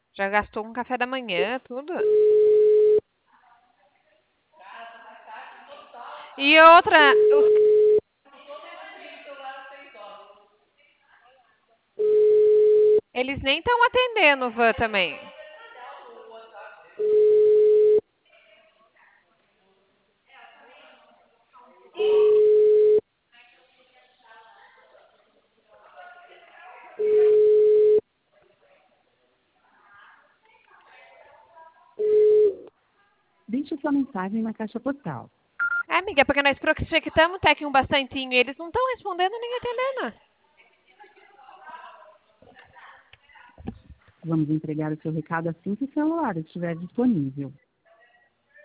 Já gastou um café da manhã, tudo. E outra, eles nem estão atendendo o Van também. Deixe sua mensagem na caixa postal. É, amiga, porque nós prospectamos até que um bastantinho e eles não estão respondendo nem atendendo. Vamos entregar o seu recado assim que o celular estiver disponível.